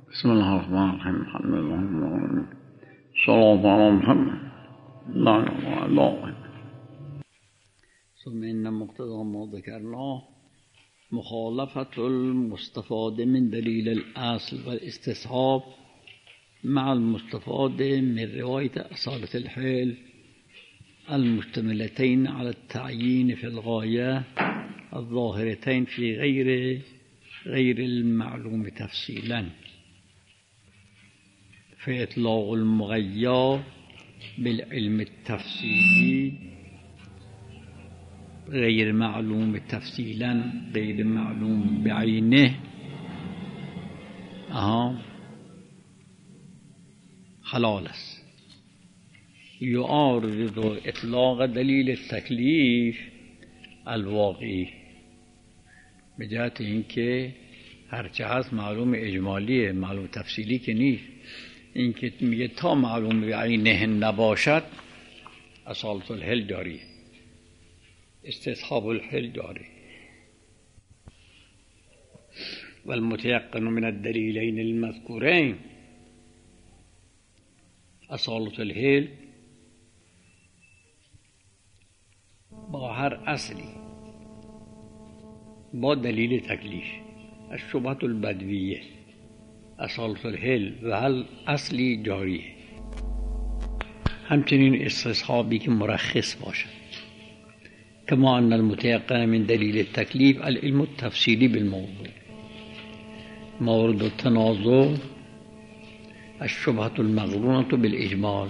بسم الله الرحمن الرحيم الحمد لله صلى على محمد لا إله إلا الله. ثم إن مقتضى ما ذكرناه مخالفة المستفاد من دليل الأصل والاستصحاب مع المستفاد من رواية أصالة الحيل المشتملتين على التعيين في الغاية الظاهرتين في غير المعلوم تفصيلا، فإطلاق المغير بالعلم التفصيلي غير معلوم تفصيلا غير معلوم بعينه حلال است. يعارض اطلاق دلیل التکلیف الواقعی، به جهت اینکه هرچه هست معلوم اجمالیه، معلوم تفصیلی که نیست. اینکه میگه تا معلوم به عینه نباشد اصالت الحل جاری، استصحاب الحل جاری. والمتيقن من الدليلين المذكورين اصالت الحل با هر اصلی، با دلیل تکلیف الشبهة البدویه اصالت الحل و هل اصلی جاریه. همچنین استصحابی که مرخص باشد، كما أن المتيقن من دليل التكليف العلم التفصيلي بالموضوع. مورد التنازع الشبهة المقرونة بالإجمال،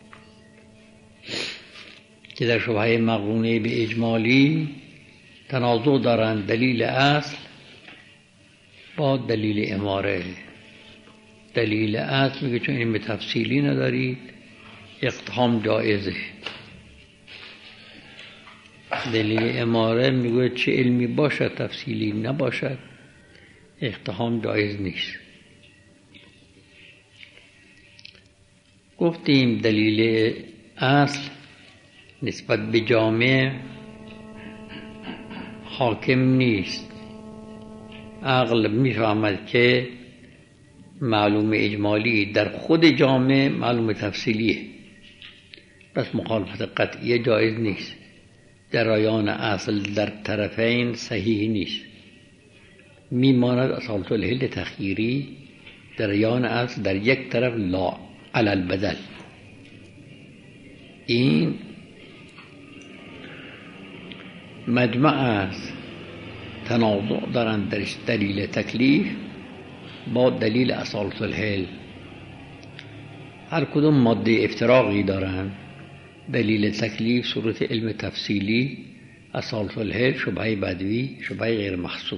که در شبهه مقرونه به اجمالی تنازع دارند دلیل اصل با دلیل اماره. دلیل اصل میگه چون علم تفصیلی ندارید اقتحام جایزه. دلیل اماره میگه چه علمی باشد تفصیلی نباشد اقتحام جایز نیست. گفتیم دلیل اصل نسبت به جامع حاکم نیست. عقل میفهمد که معلوم اجمالی در خود جامع معلوم تفصیلیه، پس مخالفت قطعیه جایز نیست. جریان اصل در طرفین صحیح نیست، میماند اصالت الحل تخییری. جریان اصل در یک طرف لا علی البدل. این مجمع است، تنازع دارند درش دلیل تکلیف با دلیل اصالت الحل. هر کدوم ماده افتراقی دارند. دلیل تکلیف صورت علم تفصیلی، اصالت الحل شبهه بدوی، شبهه غیر محصور.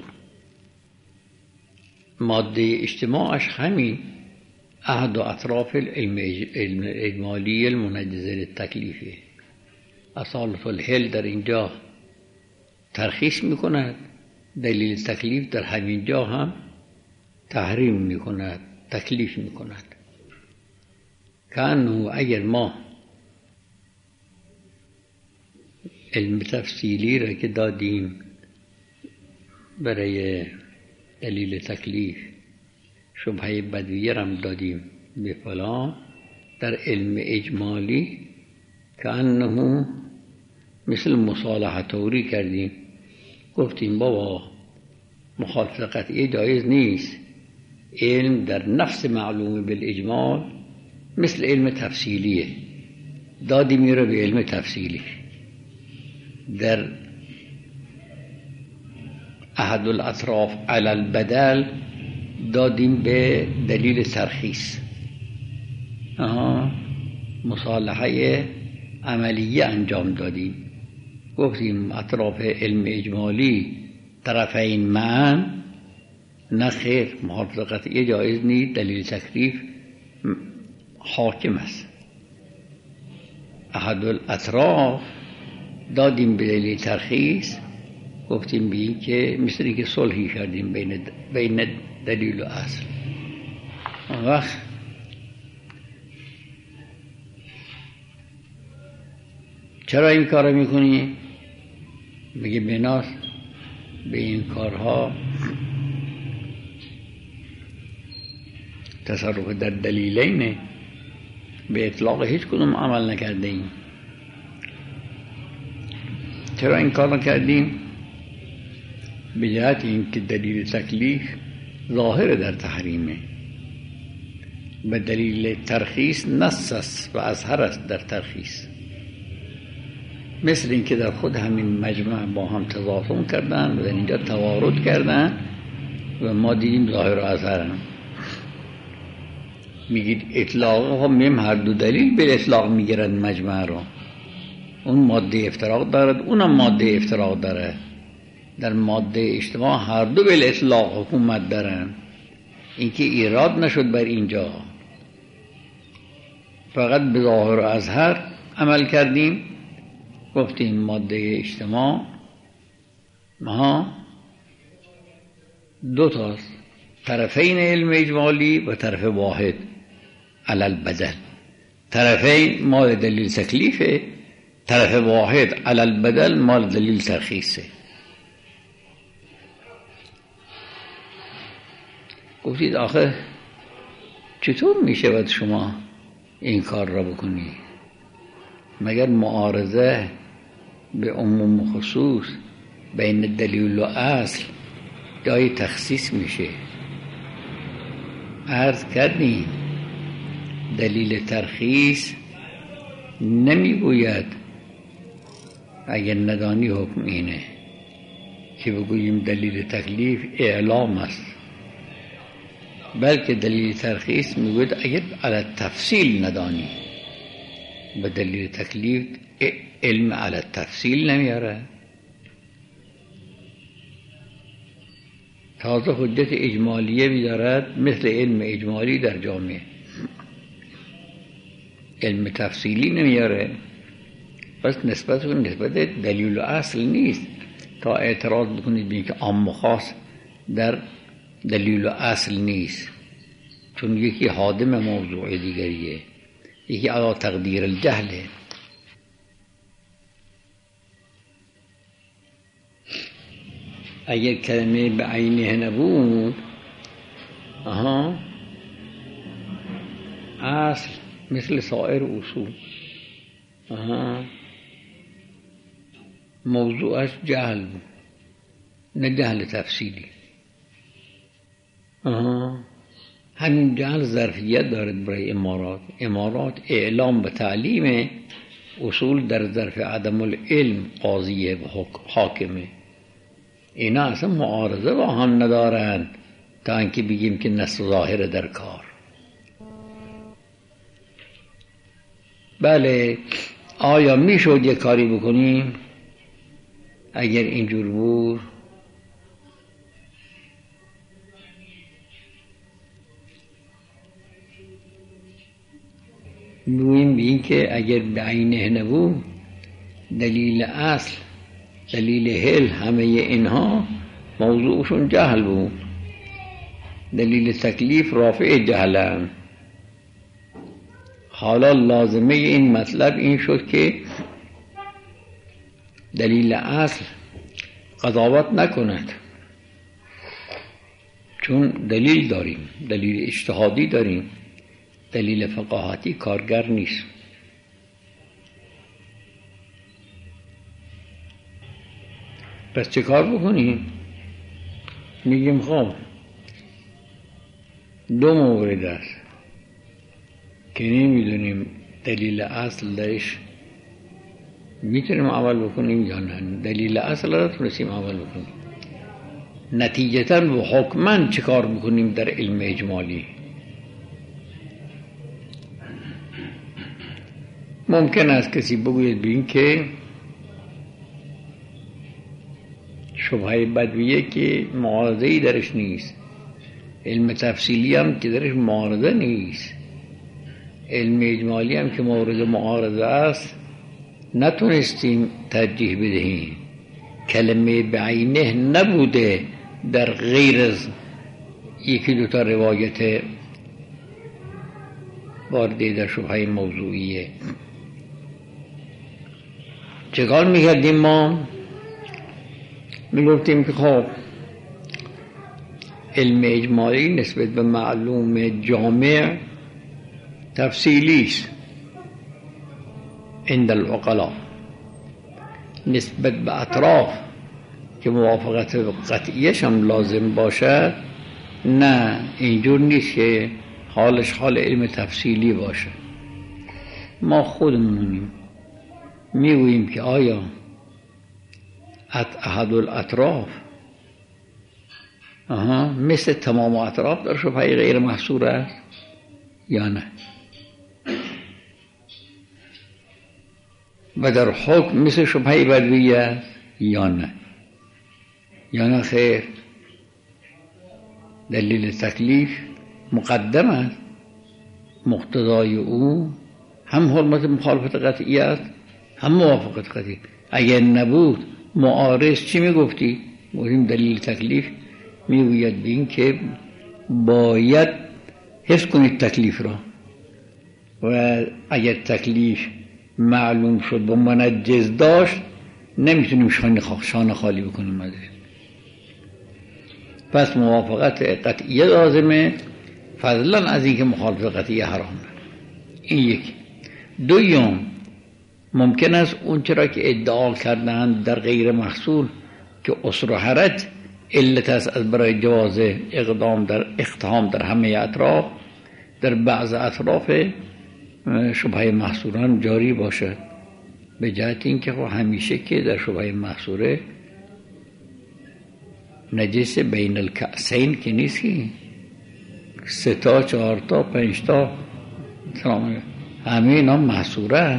ماده اجتماعش همین احد و اطراف العلم اجمالی المنجزه للتکلیفه. اصالت الحل در اینجا ترخیص میکند، دلیل تکلیف در همین جا هم تحریم میکند، تکلیف میکند. کانه اگر ما علم تفصیلی را که دادیم برای دلیل تکلیف، شبهه بدویه را هم دادیم به فلان، در علم اجمالی کانه مثل مصالحه طوری کردیم. گفتیم بابا مخالفت قطعی جایز نیست. علم در نفس معلوم بالاجمال مثل علم تفصیلیه، دادیم میره به علم تفصیلی. در احد الاطراف علی البدل دادیم به دلیل ترخیص. مصالحه عملیه انجام دادیم. گفتیم اطراف علم اجمالی طرفین معا، نه خیر، مخالفت قطعی جایز نیست، دلیل تکلیف حاکم است. احد الاطراف دادیم به دلیل ترخیص. گفتیم به این که مثل اینکه صلحی کردیم بین دلیل و اصل. وقت چرا این کار میکنی؟ بگه بناس به این کارها تصرف در دلیلینه، به اطلاق هیچ کدوم عمل نکرده ایم. چرا این کار نکردیم؟ به جهت اینکه دلیل تکلیف ظاهر در تحریمه و دلیل ترخیص نص است و اظهر است در ترخیص. مثل اینکه در خود همین مجمع با هم تضافن کردن و در اینجا توارد کردن و ما دیدیم ظاهر و اظهر هم. میگید اطلاق ها میم هر دو دلیل به اطلاق میگیرن مجمع رو. اون ماده افتراق دارد، اونم ماده افتراق داره. در ماده اجتماع هر دو به اطلاق حکومت دارن. اینکه ایراد نشد بر اینجا، فقط به ظاهر و اظهر عمل کردیم. گفتیم ماده اجتماع دو تاست، طرفین علم اجمالی و طرف واحد علی البدل. طرفین مال دلیل تکلیفه، طرف واحد علی البدل مال دلیل ترخیصه. گفتید آخه چطور میشه باید شما این کار را بکنی؟ مگر معارضه به عموم و خصوص بین دلیل و اصل جای تخصیص میشه؟ عرض کردیم دلیل ترخیص نمیگوید اگر ندانی حکم اینه که بگوییم دلیل تکلیف اعلام است، بلکه دلیل ترخیص میگوید اگر علی تفصیل ندانی. و دلیل تکلیف علم علی تفصیل نمیاره. تازه حجت اجمالیه بیدارد مثل علم اجمالی در جامعه، علم تفصیلی نمیاره. بس نسبت دلیل و اصل نیست تا اعتراض بکنید بگید که عام و خاص در دلیل و اصل نیست، چون یکی حادم موضوع دیگریه، یکی علا تقدیر الجهله. اگر کلمه به عینه نبود اصل مثل سایر اصول موضوعش جهل بود، نه جهل تفصیلی. همین جهل ظرفیت دارد برای امارات. امارات اعلام به تعلیم اصول در ظرف عدم العلم قاضیه و حاکمه. اینا اصلا معارضه با هم ندارند تا اینکه بگیم که نص ظاهر در کار. بله، آیا میشد یک کاری بکنیم اگر اینجور بود؟ میگوییم به این که اگر به عینه نبود دلیل اصل دلیل حل همه اینها موضوعشون جهل بود، دلیل تکلیف رافع جهلن. حالا لازمه این مطلب این شد که دلیل اصل قضاوت نکند، چون دلیل داریم، دلیل اجتهادی داریم، دلیل فقاهتی کارگر نیست. پس چه کار بکنیم؟ میگیم خب دو مورد است که نمیدونیم دلیل اصل درش میتونیم عمل بکنیم یا نه. دلیل اصل را تونستیم عمل بکنیم، نتیجتاً و حکماً چه کار بکنیم در علم اجمالی؟ ممکن است کسی بگوید بین که شبهه بدویه که معارضه‌ای درش نیست، علم تفصیلی هم که درش معارضه نیست، علم اجمالی هم که مورد معارضه است نتونستیم ترجیح بدهیم. کلمه بعینه نبوده در غیر از یکی دوتا روایت وارده در شبهه موضوعیه. چکار میکردیم ما؟ میگفتیم که خب علم اجمالی نسبت به معلوم جامع تفصیلی است عند العقلاء. نسبت به اطراف که موافقت قطعیش هم لازم باشد، نه، اینجور نیست که حالش حال علم تفصیلی باشه. ما خودمونیم میگوییم که آیا احد الاطراف مثل تمام اطراف در شبهه غیر محصور است یا نه، و در حکم مثل شبهه بدویه است یا نه، یا نه خیر. دلیل تکلیف مقدم است، مقتضای او هم حرمت مخالفت قطعی است هم موافقت قطعی. اگر نبود معارض چی میگفتی؟ گفتیم دلیل تکلیف میگوید به این که باید حفظ کنید تکلیف را، و اگر تکلیف معلوم شد و منجز داشت نمیتونیم شانه خالی بکنیم ازش. پس موافقت قطعیه لازمه، فضلا از این که مخالفت قطعیه حرامه. این یکی. دوم، ممکن است اون چرا که ادعا کردند در غیر محصول که عسر و حرج علت است از برای جواز اقدام در همه اطراف، در بعض اطراف شبهه محصوران جاری باشد، به جهت این که همیشه که در شبهه محصوره نجس بین الکأسین که نیست، 3 تا 4 تا 5 تا همه اینا محصوره.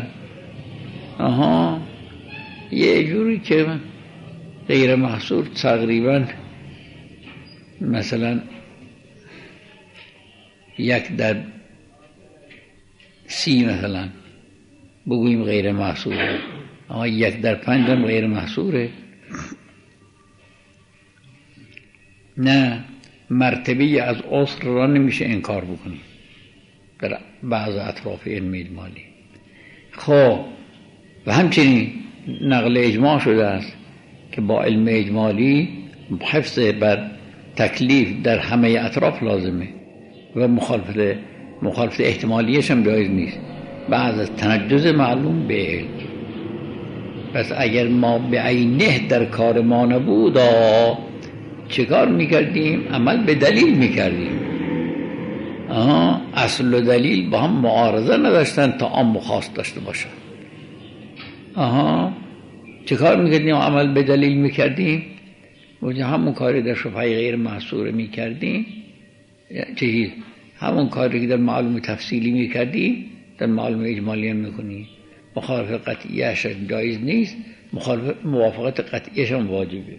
یه جوری که غیر محصور تقریبا مثلا 1/30 مثلا بگوییم غیر محصوره، اما 1/5 هم غیر محصوره. نه، مرتبه از عسر را نمیشه انکار بکنیم در بعض اطراف علم اجمالی. خب و همچنین نقل اجماع شده است که با علم اجمالی حفظ بر تکلیف در همه اطراف لازمه و مخالفت احتمالیش هم جایز نیست، بعض از تنجز معلوم به علم. پس اگر ما به عینه در کار ما نبود چه کار میکردیم؟ عمل به دلیل میکردیم. اصل و دلیل با هم معارضه نداشتن تا عام و خاص داشته باشن. چه کار میکردیم؟ عمل به دلیل میکردیم و همون کاری در شبهه غیر محصوره میکردیم، همون کاری که در معلوم تفصیلی میکردیم در معلوم اجمالی هم میکنیم. مخالفت قطعیش جایز نیست، موافقت قطعیش هم واجبه.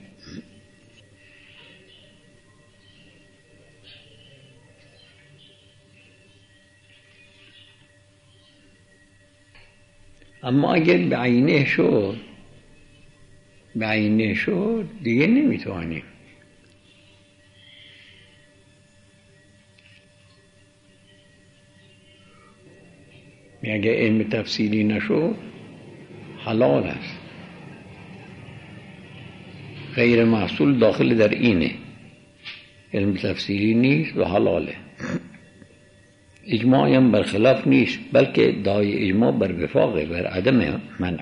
اما اگر به عینه شد دیگه نمیتوانیم. اگر علم تفصیلی نشد حلال است. غیر محصول داخل در اینه، علم تفصیلی نیست و حلاله. اجماع هم برخلاف نیست، بلکه دای اجماع بر وفاقه، بر عدم منع.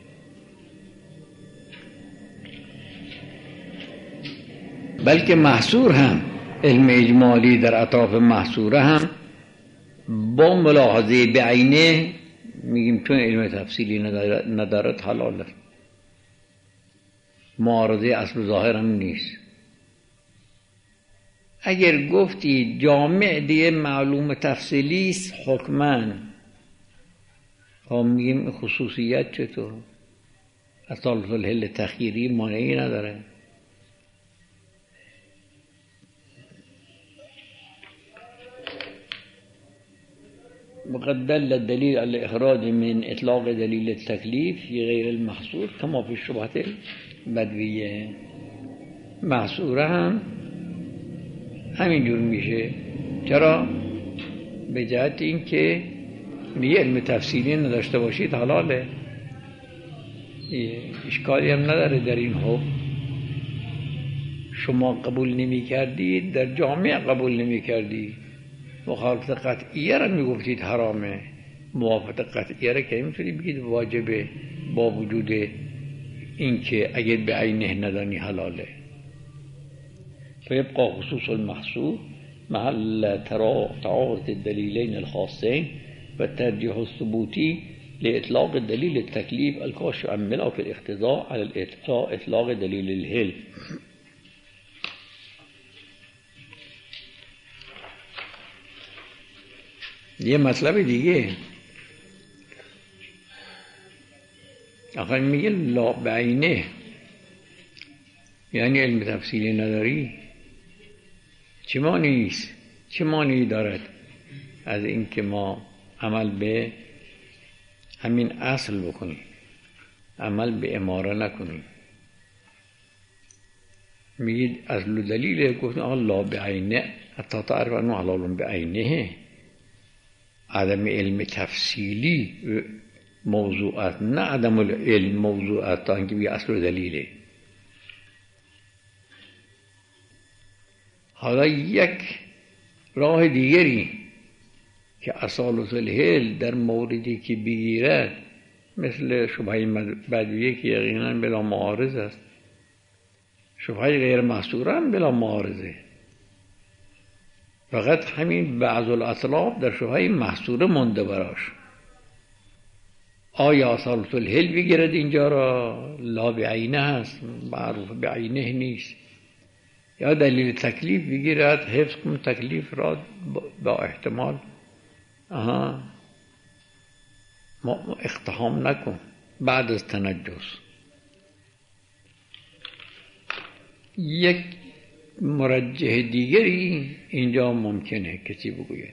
بلکه محصور هم علم اجمالی در اطراف محصوره هم با ملاحظه بعینه میگیم چون علم تفصیلی ندارد حلال است، معارضه اصل و ظاهر هم نیست. اگر گفتی جامع دیگه معلوم تفصیلی است حکمن، میگیم خصوصیت چطور؟ اصالت الحل تخییری مانعی نداره. وقد دل الدليل على الإخراج من إطلاق دليل التكليف في غير المحصور كما في الشبهة البدوية. محصوره هم همین جور میشه. چرا؟ به جهت این که میگه علم تفصیلی نداشته باشید حلاله، اشکالی هم نداره در این حکم. شما قبول نمی کردید در جامعه قبول نمی کردید. مخالفت قطعیه را می گفتید حرامه، موافقت قطعیه را که میتونید بگید واجبه با وجود اینکه اگر به عینه ندانی حلاله. فیبقى خصوص المحصول محل تعارض الدليلين الخاصين والترجيح الثبوتي لإطلاق دليل التكليف الكاشف عن ملاك الاقتضاء على إطلاق دليل الهل. یه مطلب دیگه آخر میگه لا بعینه، یعنی علم تفصیلی نداری. چه مانیست؟ چه مانی دارد از این که ما عمل به همین اصل بکنیم، عمل به اماره نکنیم؟ میگید اصل و دلیل گفتن آقا لا بعینه حتی تعرف انه حلال بعینه. عدم علم تفصیلی موضوعات، نه عدم علم موضوعات تا اینکه بگه اصل و دلیله. حالا یک راه دیگری که اصالت الحل در موردی که بگیرد مثل شبهه بدویه که یقینا بلا معارض است، شبهه غیر محصوره هم بلا معارضه، فقط همین بعض الاطلاف در شبهه محصوره مونده براش. آیا اصالت الحل بگیرد اینجا را لا بعینه هست، معروف بعینه نیست، یا دلیل تکلیف بگیرد حفظ کن تکلیف را با احتمال ما اقتحام نکن بعد از تنجس. یک مرجح دیگری اینجا ممکنه کسی بگوید،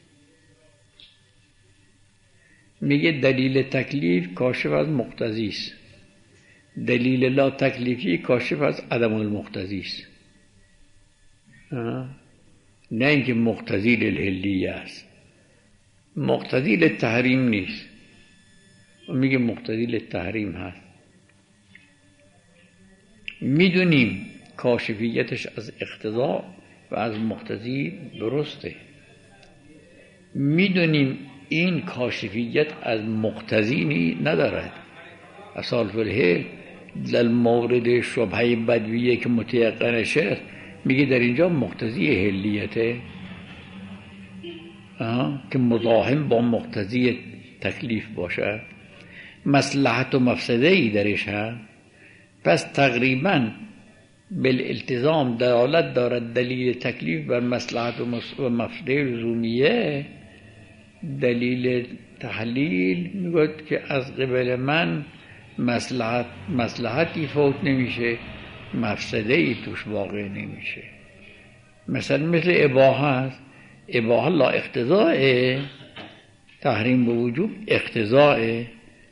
میگه دلیل تکلیف کاشف از مقتضی است، دلیل لا تکلیفی کاشف از عدم المقتضی است. نه اینکه مقتضی للحلیه است، مقتضی للتحریم نیست، میگه مقتضی للتحریم هست. میدونیم کاشفیتش از اقتضا و از مقتضی درسته، میدونیم این کاشفیت از مقتضی ندارد. اصالت الحل در مورد شبهه بدویه که متیقن شد میگه در اینجا مقتضی حلیته که مزاحم با مقتضی تکلیف باشه، مصلحت و مفسده ای درش هست. پس تقریبا بالالتزام دلالت دارد دلیل تکلیف بر مصلحت و مفسده لزومیه. دلیل تحلیل میگوید که از قبل من مصلحتی فوت نمیشه، مفسده ای توش واقع نمیشه. مثل اباحه هست، اباحه لا اقتضاء، تحریم به وجوب اقتضاء،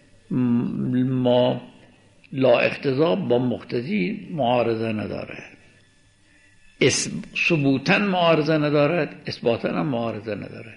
ما لا اقتضاء با مقتضی معارضه نداره، ثبوتا معارضه ندارد، اثباتا هم معارضه نداره.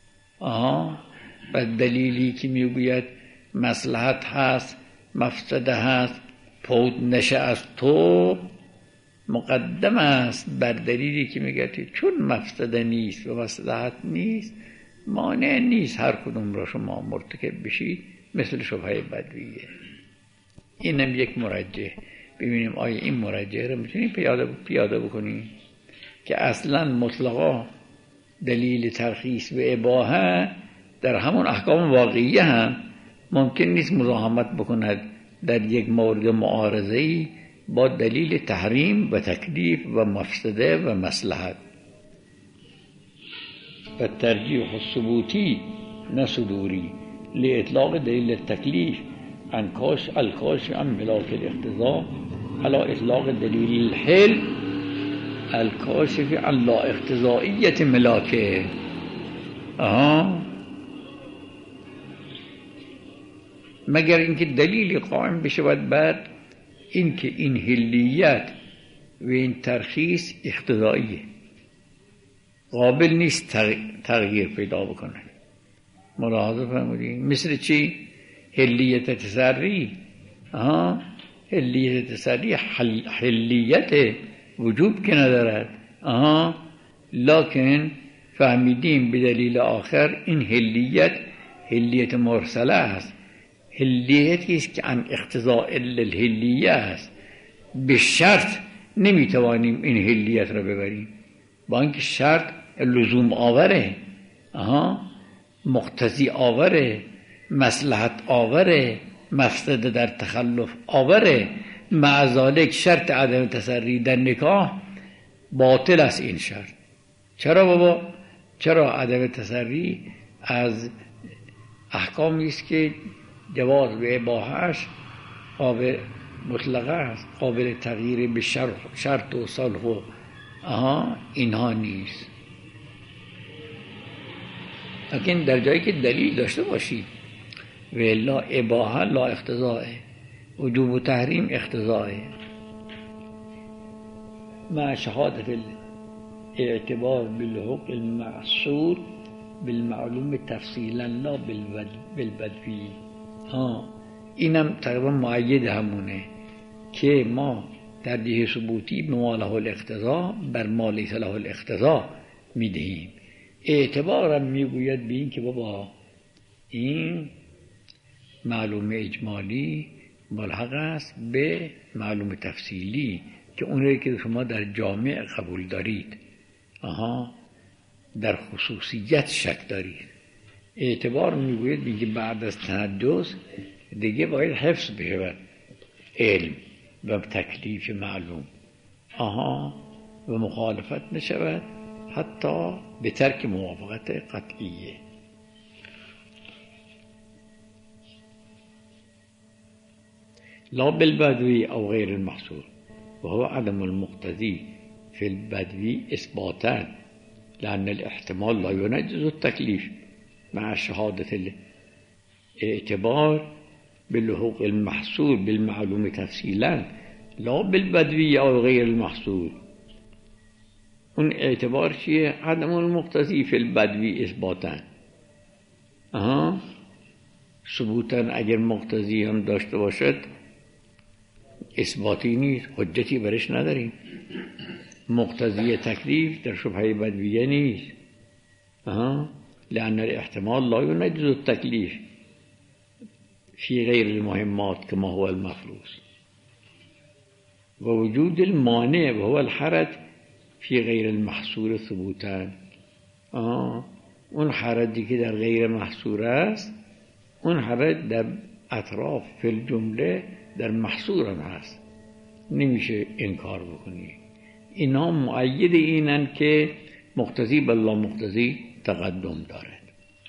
و دلیلی که میگوید مصلحت هست مفسده هست فوت نشه از تو مقدم است بر دلیلی که میگه چون مفسده نیست و مصلحت نیست مانع نیست هر کدوم را شما مرتکب بشید، مثل شبهه بدویه. اینم یک مرجح. ببینیم آیا این مرجح را میتونیم پیاده بکنیم که اصلا مطلقا دلیل ترخیص و اباحه در همون احکام واقعیه هم ممکن نیست مزاحمت بکند در یک مورد معارضه‌ای با دلیل تحریم و تکلیف و مفسده و مصلحت. و ترجیح الثبوتی نه صدوری لاطلاق دلیل التکلیف عن الکاشف عن ملاک الاقتضاء على اطلاق دلیل الحل الکاشف عن لا اقتضائیت ملاکه. مگر اینکه دلیل قائم بشود بر اینکه این حلیت و این ترخیص اقتضائیه، قابل نیست تغییر پیدا بکنه. ملاحظه فرمودید؟ مثل چی؟ حلیت تسری. حلیت تسری حلیت وجوب که ندارد. لکن فهمیدیم به دلیل آخر این حلیت مرسله است، حلیتی است که عن اقتضاء الحلیه است. به شرط نمیتوانیم این حلیت را ببریم، با اینکه شرط لزوم آوره، مقتضی آوره، مصلحت آوره، مفسده در تخلف آوره. مع ذالک شرط عدم تسری در نکاح باطل است. این شرط چرا بابا؟ چرا عدم تسری از احکامی است که جواز به اباحه‌اش قابل مطلقه است، قابل تغییر به شرط و صلح و اینها نیست. لیکن در جایی که دلیل داشته باشید و الا اباحه لا اقتضاء، وجوب و تحریم اقتضاء. مع شهادة الاعتبار بالحق المعصور بالمعلوم تفصیلا لا بالبدوی. اینم تقریبا معید همونه که ما ترجیح ثبوتی به ما له الاقتضا بر ما لیس له الاقتضا میدهیم. اعتبارم میگوید به این که بابا این معلوم اجمالی ملحق است به معلوم تفصیلی که اون که شما در جامع قبول دارید، در خصوصیت شک دارید. اعتبار میگوید دیگه بعد از تحدث دیگه باید حفظ بشود علم و تکلیف معلوم، و مخالفت نشود حتی به ترک موافقت قطعیه. لا بالبدوی او غیر المحصور وهو عدم المقتضی في البدوی اثباتا لأن الاحتمال لا ينجز التكليف مع شهادة الاعتبار بالحقوق المحصور بالمعلوم تفصيلا لا بالبدوی او غیر المحصور. اون اعتبار چیه؟ عدم المقتضی فی البدوی اثباتا. ثبوتا اگر مقتضی هم داشته باشد اثباتی نیست، حجتی برش نداریم. مقتضی تکلیف در شبهه بدویه نیست. لأن الاحتمال لا ينجز التکلیف فی غیر المهمات كما هو المفروض و وجود المانع و هو الحرج فی غیر المحصور ثبوتا. اون حرجی که در غیر محصور است، اون حرج در اطراف فی الجمله در محصور هم هست، نمیشه انکار بکنی. اینا مؤید اینن که مقتضی بالله مقتضی تقدم دارد.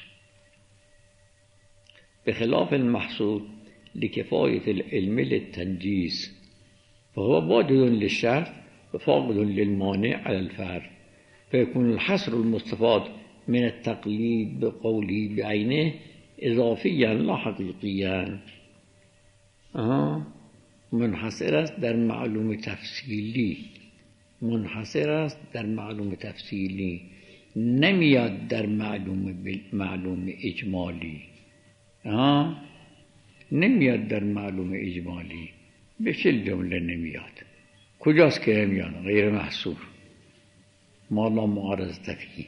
به خلاف المحصور لکفایت العلم للتنجیز فهو واجد للشرط و فاقد للمانع على الفرد فيكون الحصر المستفاد من التقليد بقوله بعينه اضافيا لا حقيقيا. منحصر است در معلوم تفصیلی، منحصر است در معلوم تفصیلی، نمیاد در معلوم اجمالی. نمیاد در معلوم اجمالی، به چه جمله نمیاد؟ کجاست که نمیاد؟ غیر محصور، ما لا معارضه فیه.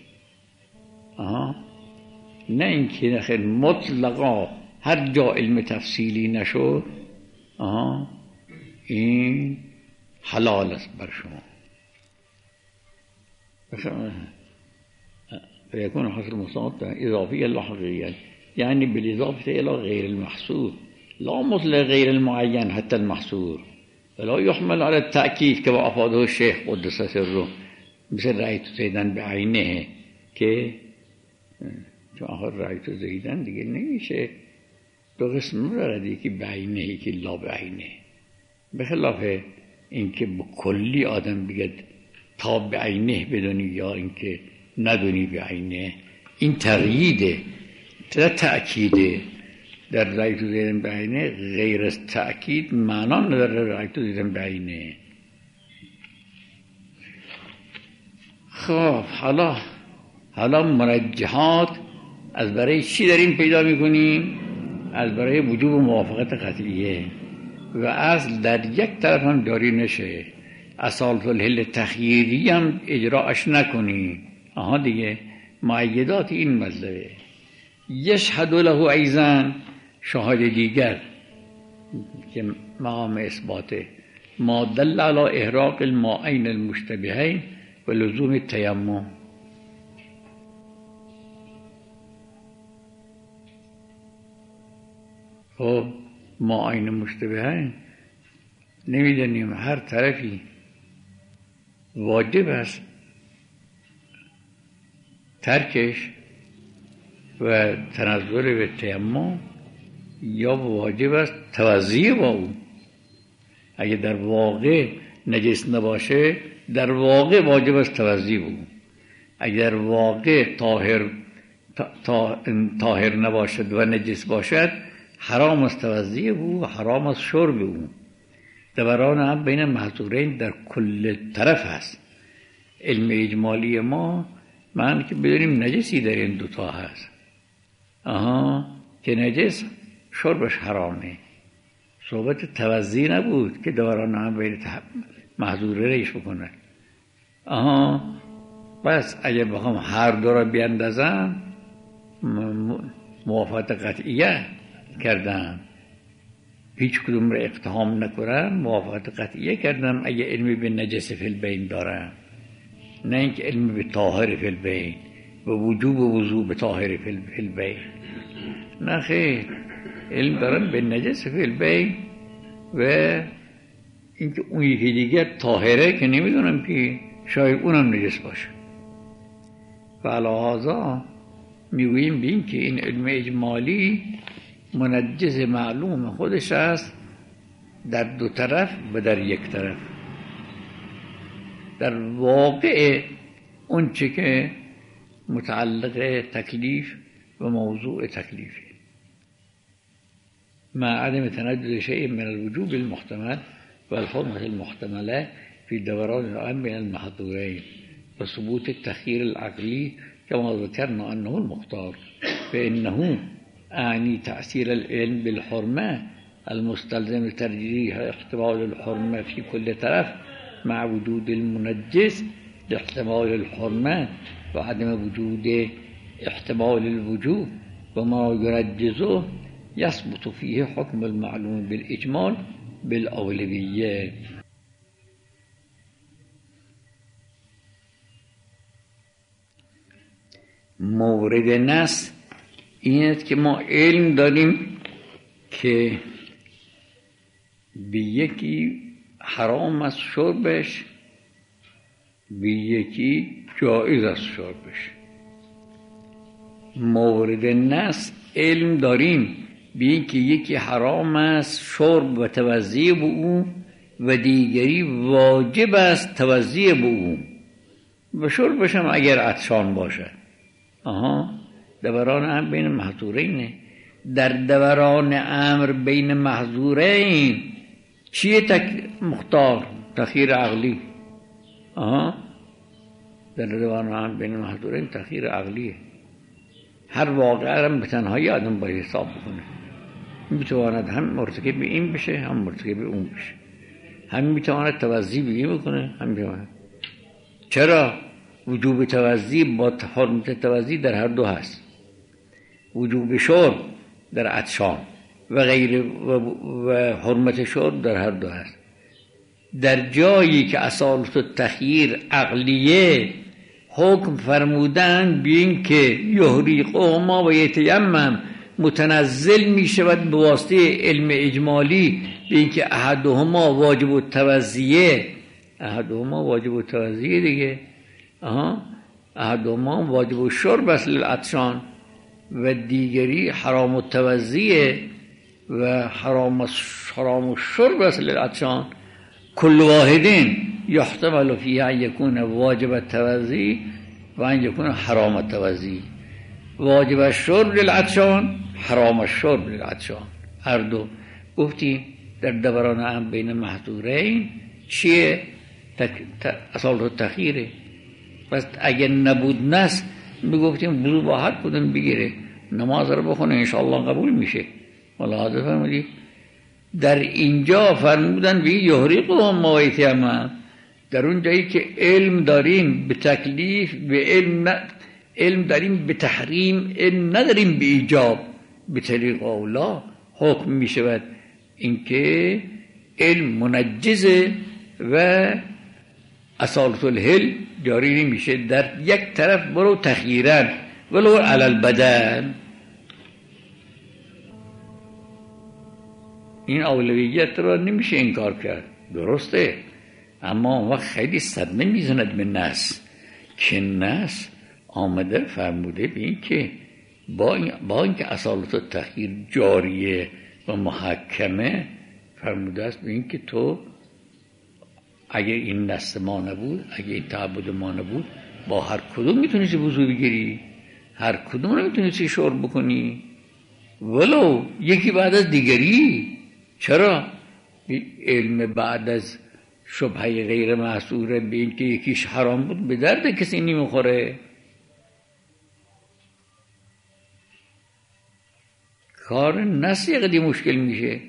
نه اینکه نخیر مطلقا هر جا علم تفصیلی نشد این حلال است بر شما. فيكون حصر مستند اضافی لا حقیقی، یعنی بالاضافه الى غیر المحصور لا مطلق غیر المعین حتی المحصور ولا يحمل على التأكيد كما افاده الشيخ قدس سره مثل رأیت زیدن به عینه که چون آخر رأیت زیدن دیگه نمیشه، دو قسم دارد، یکی به عینه یکی لا به عینه. به خلاف اینکه به کلی آدم بگد تا به عینه بدونی یا اینکه ندونی به عینه، این تقییده، تأکیده. در رأیت زیدن به عینه غیر از تأکید معنا نداره رأیت زیدن به عینه. خب حالا مرجحات از برای چی داریم پیدا میکنیم؟ از برای وجوب موافقت قطعیه و اصل در یک طرف هم جاری نشه. اصالت الحل تخییری هم اجراش نکنی. آها دیگه مؤیدات این مطلبه. یشهد له ایضا شاهد دیگر که مقام اثباته ما دل علی احراق الماءین المشتبهین و لزوم التیمم. خب ماءین مشتبهین نمیدونیم هر طرفی واجب است ترکش و تنزل به تیمم یا واجب است توضیح با اون. اگه در واقع نجس نباشه در واقع واجب است توضیح با اون. اگه در واقع طاهر نباشد و نجس باشد حرام است توضیح او و حرام است شرب او. دوران هم بین محظورین در کل طرف هست. علم اجمالی ما معنی که بدونیم نجسی در این دوتا هست. که نجس شربش حرامه. صحبت توضیح نبود که دوران هم بین محظوره ریش بکنه. بس اگه بخوام هر دو را بیاندازم موافقت قطعیه کردم، هیچ کدوم را اقتحام نکنم، موافقت قطعیه کردم اگه علمی به نجس فی البین دارم، نه اینکه علمی به طاهر فی البین و وجوب وضوء به طاهر فی البین. نه خیر، علم دارم به نجس فی البین و اینکه اون یکی دیگر طاهره که نمیدونم که شاید اونم نجس باشه. و علی هذا میگوییم بین که این علم اجمالی منجز معلوم خودش است در دو طرف و در یک طرف. در واقع اون چه که متعلق تکلیف و موضوع تکلیفه مع عدم تنجد شيء من الوجوب المحتمل والحرمة المحتملة في دوران العام بين المحظورين وثبوت التخيير العقلي كما ذكرنا أنه المختار، فإنه أعني تأثير العلم بالحرمة المستلزم لترجيح احتمال الحرمة في كل طرف مع وجود المنجس لاحتمال الحرمة وعدم وجود احتمال الوجوب وما ينجزه يثبت فيه حكم المعلوم بالإجمال بالأولوية. مورد نص این است که ما علم داریم که به یکی حرام است شربش، به یکی جایز است شربش. مورد نص علم داریم به این که یکی حرام است شرب و توزیع به او و دیگری واجب است توزیع به او و شربش هم اگر عطشان باشد. دوران امر بین محظورینه. در دوران امر بین محظورین چیه مختار؟ تخییر عقلی. در دوران امر بین محظورین تخییر عقلیه. هر واقعه هم به تنهایی آدم باید حساب بکنه. میتواند هم مرتکب این بشه هم مرتکب اون بشه، هم میتواند توزیع به این بکنه هم میتواند. چرا؟ وجوب توزیع با حرمت توزیع در هر دو هست. وجوب شرب در عطشان و غیر و حرمت شرب در هر دو هست. در جایی که اصالت التخییر عقلیه حکم فرمودن بین که یحریقهما و یتیمم متنزل می شود به واسطه علم اجمالی بین که احدهما واجب التوزیه، احدهما واجب التوزیه دیگه، احدهما واجب الشرب است للعطشان و دیگری حرام التوزیه و حرام الشرب است للعطشان. كل واحد يحتمل فيها أن يكون واجب التوزيع وأن يكون حرام التوزيع. واجب الشرب للعطشان، حرام الشرب للعطشان. هر دو گفتیم در دوران هم بین محظورین چیه؟ اصالت التخییره. پس اگر نبود نص میگفتیم وضو با هر کدوم بگیره نماز رو بخونه انشاءالله قبول میشه. ملاحظه فرمودید در اینجا فرمودن به یحریقهما و یتیمم، در اون جایی که علم داریم به تکلیف، به علم داریم به تحریم، علم نداریم به ایجاب، به طریق اولا حکم می شود اینکه علم منجزه و اصالت الحل جاری میشه. در یک طرف برو تخییرا ولو علی البدن، این اولویت را نمیشه انکار کرد، درسته، اما اون وقت خیلی صدمه میزند به نص که نص آمده فرموده به این که با اینکه اصالت التخییر جاریه و محکمه، فرموده است به این که تو اگر این نص ما نبود، اگر این تعبد ما نبود، با هر کدوم میتونستی وضو بگیری، هر کدوم رو میتونستی شرب بکنی، ولو یکی بعد از دیگری. چرا؟ علم بعد از شبهه غیر محصوره به این که یکیش حرام بود به درد کسی نمیخوره. کار نص یه مشکل میشه.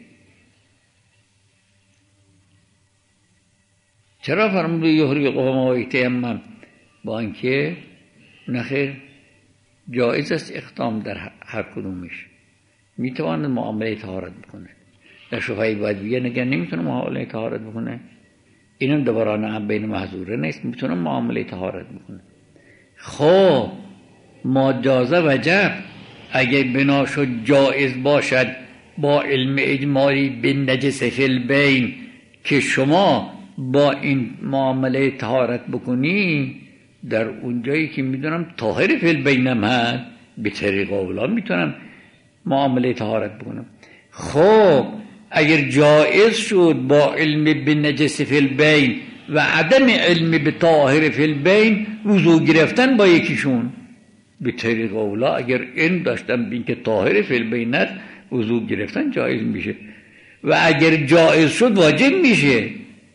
چرا فرموده یحرقه ما یتیمم؟ با اینکه نخیر جایز است اقدام در هر کدومش، میتواند معامله طهارت بکنه. در شفای بدویه نگه نمیتونه معامله طهارت بکنه، اینم دوران هم بین محظوره نیست، میتونه معامله طهارت بکنه. خب مجازه وجب اگر بنا شد جایز باشد با علم اجمالی به نجس فی البین که شما با این معامله طهارت بکنی، در اون جایی که میدونم طاهر فی البینم هست به طریق اولا میتونم معامله طهارت بکنم. خب اگر جایز شد با علم به نجس فی البین و عدم علم به طاهر فی البین وضو گرفتن با یکیشون، به طریق اولا اگر علم داشتم بین که طاهر فی البین است وضو گرفتن جایز میشه و اگر جایز شد واجب میشه.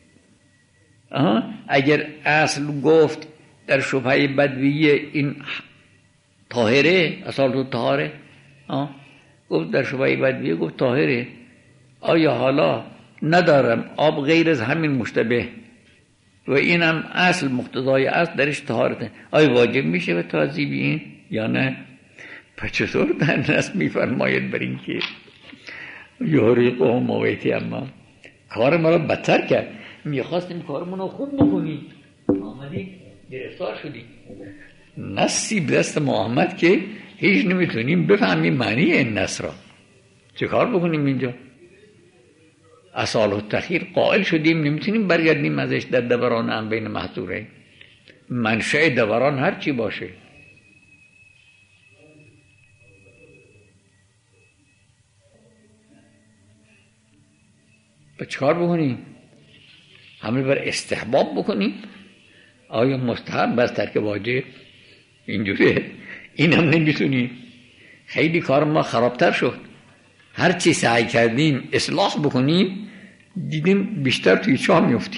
اگر اصل گفت در شبهه بدویه این طاهره، اصالت طاهره، گفت در شبهه بدویه گفت طاهره، آیا حالا ندارم آب غیر از همین مشتبه و اینم اصل مقتضای اصل درش طهارته، آیا واجب میشه به تعذیب این یا نه؟ پس چطور در نص میفرماید بر این که یحرقه ما یتیمم؟ کار ما رو بدتر کرد. میخواستیم کارمون رو خوب بکنی، آمدی گرفتار شدی. نصی به دست محمد که هیچ نمیتونیم بفهمیم معنی این نص را، چه کار بکنیم اینجا؟ اصالت التخییر قائل شدیم، نمیتونیم برگردیم ازش در دوران هم بین محظوره. منشأ دوران هر چی باشه. به چکار بکنیم؟ همه بر استحباب بکنیم؟ آیا مستحب بس ترک واجب؟ اینجوره این هم نمیتونیم. خیلی کار ما خرابتر شد. هر چی سعی کردیم اصلاح بکنیم دیدیم بیشتر توی چاه میفتیم.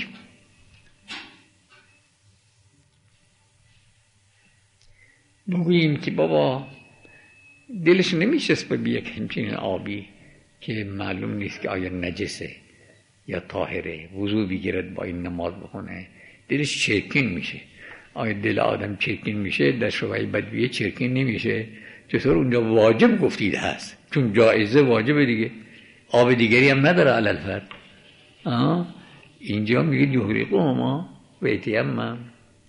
بگوییم که بابا دلش نمیچسبه به یک همچین آبی که معلوم نیست که آیا نجسه یا طاهره، وضو بگیرد با این نماز بخونه، دلش چرکین میشه. آیا دل آدم چرکین میشه؟ در شبهه بدویه چرکین نمیشه. چطور اونجا واجب گفتید هست؟ چون جایزه واجبه دیگه، آب دیگری هم نداره علی الفرد. اینجا میگه یحرقه ما یتیمم،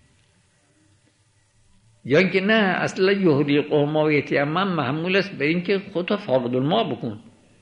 یا اینکه نه اصلا یحرقه ما یتیمم محمول است به این که خودت فاقد الماء بکن.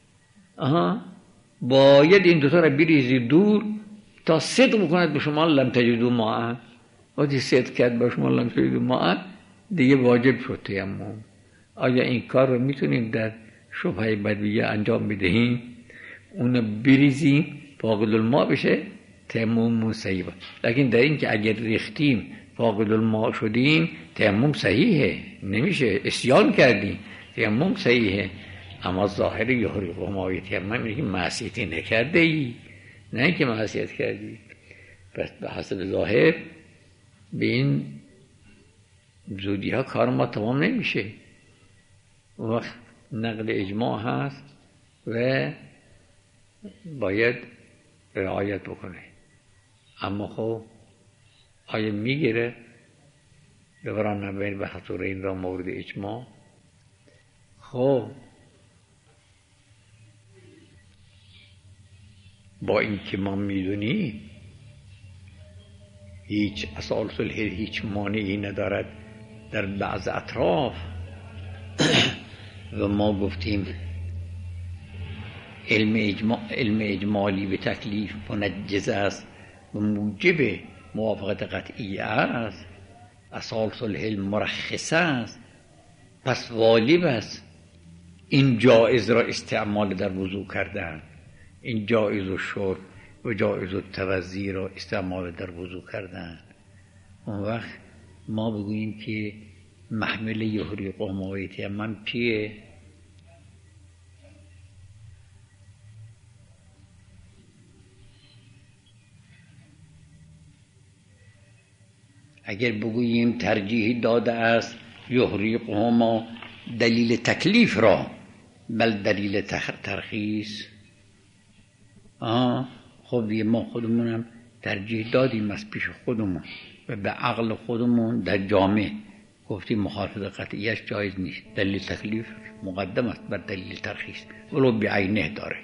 باید این دوتا را بریزی دور تا صدق بکند به شما لم تجدوا ماء. وقتی صدق کرد به شما لم تجدوا ماء دیگه واجب شد تیمم. آیا این کار رو میتونیم در شبهه بدویه انجام بدهیم؟ اون بریزیم فاقد الماء بشه تیمم صحیح. لیکن در این که اگر ریختیم فاقد الماء شدیم تیمم صحیحه، نمیشه، اسیان کردیم، تیمم صحیحه. اما ظاهر یحرقه ما یتیمم میگه معصیتی نکرده ای، نه اینکه معصیت کردی. پس به حسب ظاهر به این زودی ها کار ما تمام نمیشه. وقت نقل اجماع هست و باید رعایت بکنه. اما خب آیا میگیره ببران بین بحثور این را مورد اجماع؟ خب با این که ما میدونیم هیچ اصالة الحل هیچ مانعی ندارد در بعض اطراف و ما گفتیم علم اجمالی به تکلیف منجز است و موجب موافقت قطعی است، اصالة الحل مرخصه است، پس واجب است این جائز را استعمال در وضو کردن، این جائز و شرب و جائز و توضیح را استعمال در وضو کردن. اون وقت ما بگوییم که محمل یحرق ما یتیمم چیه؟ اگر بگوییم ترجیح داده است یحرقهما دلیل تکلیف را بل دلیل ترخیص، خب ما خودمونم ترجیح دادیم از پیش خودمون و به عقل خودمون در جامعه گفتیم مخالفت قطعیش جایز نیست، دلیل تکلیف مقدم است بر دلیل ترخیص ولو بعینه داره.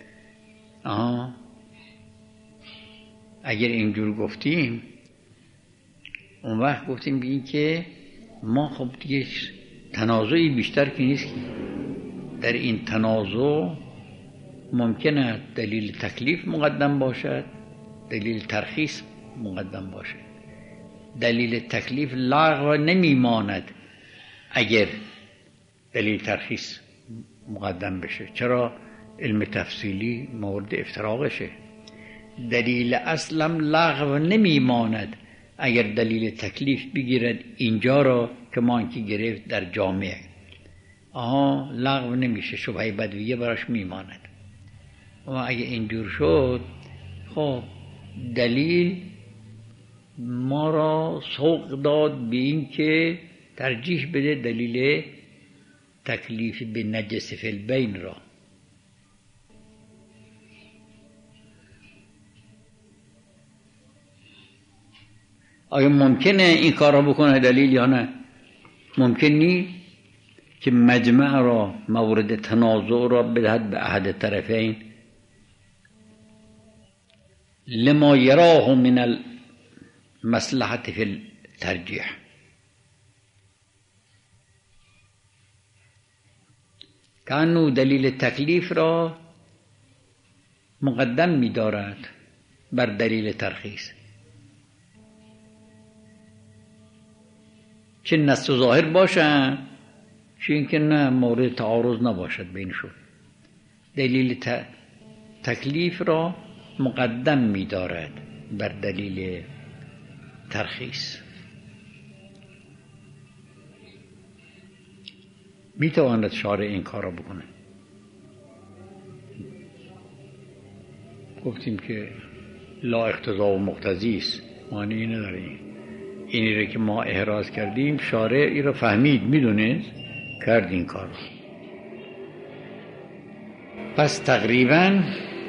اگر اینجور گفتیم اون وقت گفتیم بگیم که ما خب دیگه تنازعی بیشتر که نیست. در این تنازع ممکنه دلیل تکلیف مقدم باشد، دلیل ترخیص مقدم باشد. دلیل تکلیف لغو نمیماند اگر دلیل ترخیص مقدم بشه. چرا؟ علم تفصیلی مورد افتراقشه. دلیل اصلم لغو نمیماند اگر دلیل تکلیف بگیرد اینجا را که ما اینکه گرفت در جامعه لغو نمیشه، شبهه بدویه براش میماند. و اگه اینجور شد خب دلیل ما را سوق داد به این که ترجیح بده دلیل تکلیف به نجس فی البین را. آیا ممکنه این کار را بکنه دلیل یا نه؟ ممکن نیست که مجمع را مورد تنازع را بدهد به احد طرفین لما یراه من المصلحة فی الترجیح. کانو دلیل تکلیف را مقدم می دارد بر دلیل ترخیص، چه نص و ظاهر باشن چه اینکه نه مورد تعارض نباشد بینشون. دلیل تکلیف را مقدم می دارد بر دلیل ترخیص. می تواند شارع این کار را بکنه. گفتیم که لا اقتضا و مقتضی است، معنی نداره. اینی را که ما احراز کردیم شارع این را فهمید، میدونه، کرد این کار. پس تقریبا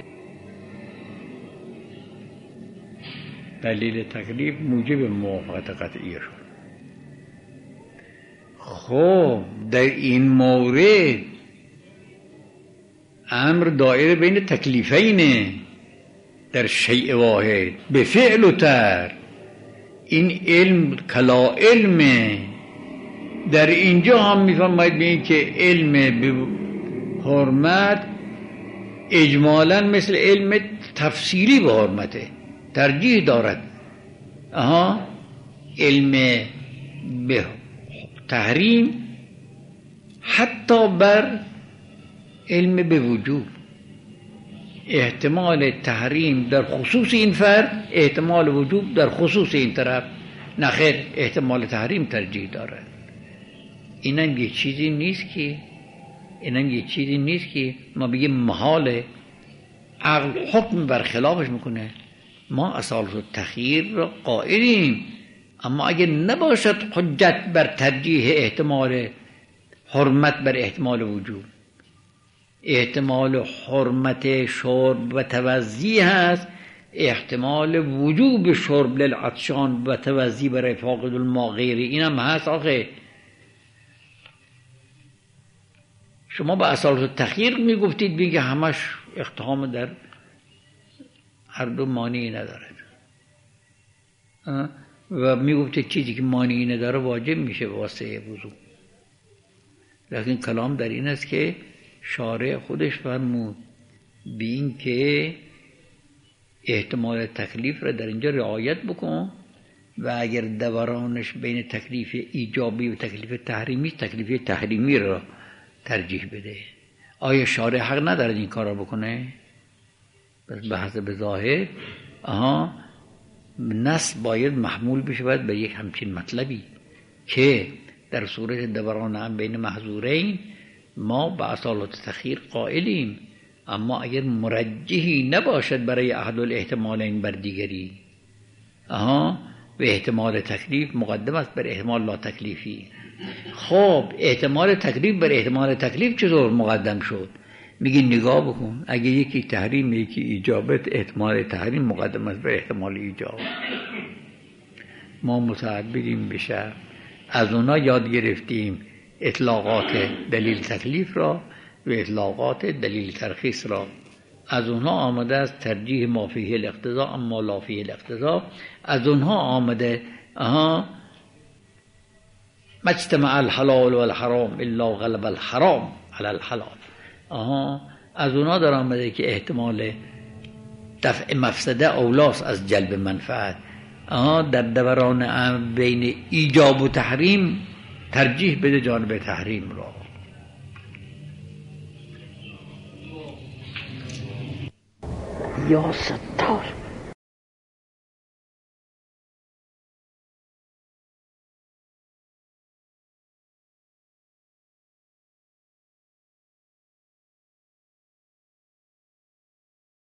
دلیل تکلیف موجب موافقت قطعی شد. خب در این مورد امر دائره بین تکلیفینه در شیء واحد به فعل و ترک. این علم کلا علمه. در اینجا هم میفرماید ببینید که علم به حرمت اجمالا مثل علم تفسیری به حرمته، ترجیح دارد. علم به تحریم حتی بر علم به وجوب. احتمال تحریم در خصوص این فرد، احتمال وجوب در خصوص این طرف. نخیر، احتمال تحریم ترجیح دارد. اینم یه چیزی نیست که ما بگیم محاله، عقل حکم بر خلافش میکنه. ما اصالت التخییر را قائلیم، اما اگه نباشد حجت بر ترجیح احتمال حرمت بر احتمال وجوب، احتمال حرمت شرب و توزیع هست احتمال وجوب شرب للعطشان و توزی برای فاقد الماء غیری اینم هست. آخه شما با اصالت تخییر میگفتید میگه همش اقتحام در هر دو مانعی ندارد و میگفتید چیزی که مانعی نداره واجب میشه واسه وضو. لیکن کلام در این است که شارع خودش فرمود به این که احتمال تکلیف را در اینجا رعایت بکن و اگر دورانش بین تکلیف ایجابی و تکلیف تحریمی، تکلیف تحریمی را ترجیح بده. آیا شارع حق ندارد این کار را بکنه؟ بس به حسب ظاهر نص باید محمول بشود به یک همچین مطلبی که در صورت دوران هم بین محظورین ما به اصالت تخییر قائلیم، اما اگر مرجحی نباشد برای احد الاحتمالین بر دیگری به احتمال تکلیف مقدم است بر احتمال لا تکلیفی. خب احتمال تکلیف بر احتمال تکلیف چطور مقدم شد؟ میگی نگاه بکن، اگه یکی تحریم یکی ایجابت، احتمال تحریم مقدم است بر احتمال ایجاب. ما متعبدیم بشه از اونا یاد گرفتیم اطلاقات دلیل تکلیف را و اطلاقات دلیل ترخیص را. از اونها آمده است ترجیح ما فیه الاقتضا اما لا فیه الاقتضا. از اونها آمده مجتمع الحلال والحرام الا غلب الحرام علی الحلال. از اونها در آمده که احتمال دفع مفسده اولاس از جلب منفعت. در دوران بین ایجاب و تحریم ترجیح بده جانب تحریم را. یا ستار